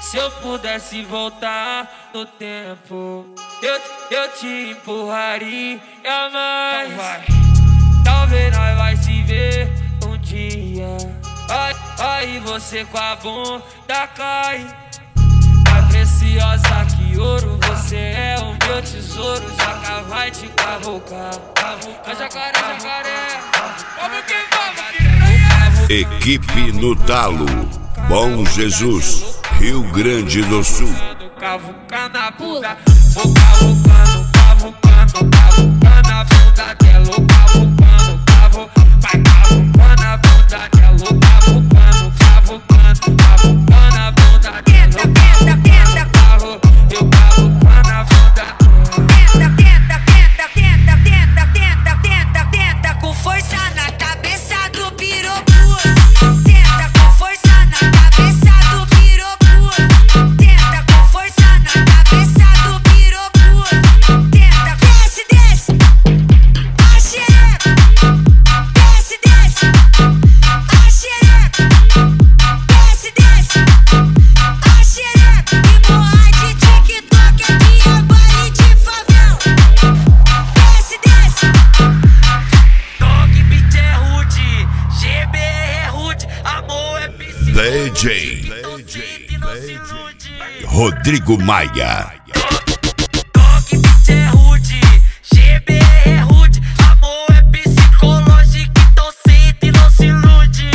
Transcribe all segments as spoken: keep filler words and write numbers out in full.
Se eu pudesse voltar no tempo, eu, eu te empurraria mais. Então vai. Talvez nós vai se ver um dia. Aí, aí você com a bunda cai. Mais preciosa que ouro, você é o meu tesouro. Jaca vai te cavocar. A jacaré, jacaré. Vamos que vamos, que Equipe no Talo, Bom Jesus, Rio Grande do Sul. Cavucar na bunda, vou cavucando, cavucando, cavucando na bunda dela, cavucando, cavu, vai cavucando na bunda dela, cavucando, cavucando, cavucando na bunda dela, cavucando, cavu, eu cavucando na bunda dela. Tenta, tenta, tenta, tenta, tenta, tenta, tenta com força na cabeça do pirocu. Tenta com força na cabeça do pirocu. Tenta com força na cabeça do pirocu. Tenta, desce, desce, a xereca. Desce, desce, a xereca. Desce, desce, a xereca. E morra de TikTok aqui é baile de favela. Desce, desce. Dog beat é rude, G B R é rude, amor é psicologia. D J, Então sente, não se ilude. Rodrigo Maia. Dog beat é rude, G B R é rude, amor é psicológico. Então sente, não se ilude.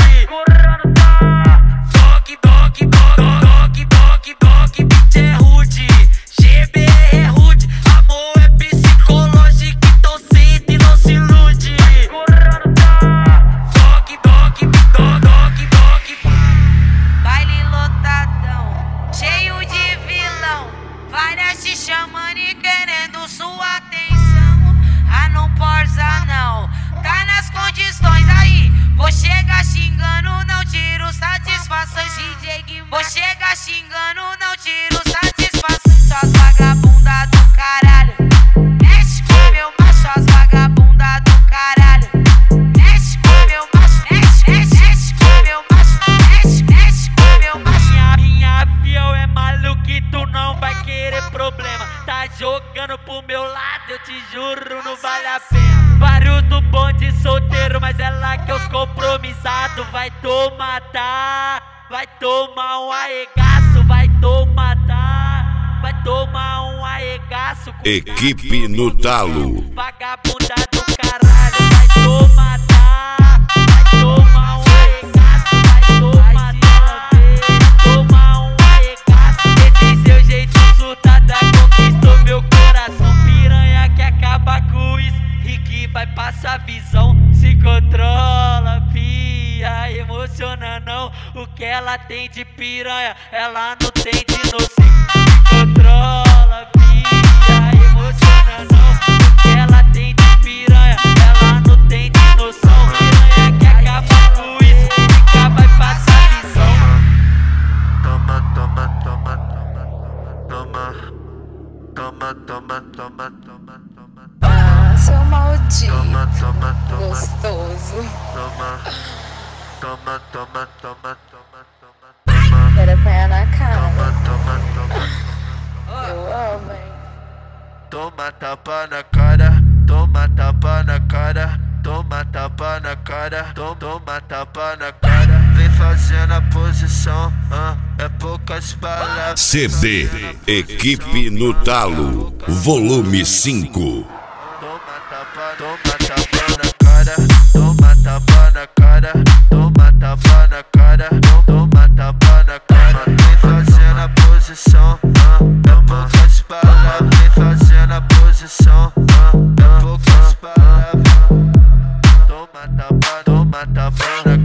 Dog, dog, dog, dog, dog, dog beat é rude, G B R é rude, amor é psicológico. Então sente, não se ilude. Dog, dog, dog, dog, dog. Baile lotadão, cheio de vilão. Várias te chamando e querendo sua atenção. Ah, não porza não, tá nas condições aí. Vou chegar xingando, não tiro satisfações. D J Gui, vou chegar xingando, não tiro satisfações. Suas vagabunda do caralho, mexe com meu macho, as vagabunda do caralho. Mexe com meu macho, mexe, mexe, mexe com meu macho, mexe, mexe com meu macho. Minha, minha fiel é maluco e tu não vai querer problema. Tá jogando pro meu lado, eu te juro, não vale a pena. Vários do bonde solteiro, mas é lá que os compromissados vai tomar, tá? Vai tomar um arregaço, vai tomar, tá? Vai tomar um arregaço. Equipe no Talo, Vagabunda do caralho, vai tomar, tá? Vai tomar um arregaço, vai tomar, tá? Vai tomar um arregaço. Esse seu jeito surtada conquistou meu coração. Piranha que acaba com isso e que vai passar visão. Se controla, pia, emociona não. O que ela tem de piranha, ela não tem de noção. Se controla, pia, emociona não. O que ela tem de piranha, ela não tem de noção. Piranha que acaba com isso, fica vai passar visão. Toma, toma, toma, toma, toma, toma, toma, toma, toma, Ah, seu maldito, toma, toma, toma, gostoso. toma, toma, toma, toma, toma, toma, Quero apanhar na cara. toma, toma, toma, Eu amo, hein? toma tapa na cara, toma tapa na cara, toma tapa na cara, toma, toma tapa na cara. Vem fazendo a posição, ah, é poucas palavras. C D, Equipe no Talo, volume cinco. Toma tapa, toma tapa na cara, toma tapa na cara, toma tapa na cara, toma tapa na cara. Vem fazendo a posição, ah, é poucas palavras. Vem fazendo a posição, ah, é poucas palavras. Toma tapa, toma tapa na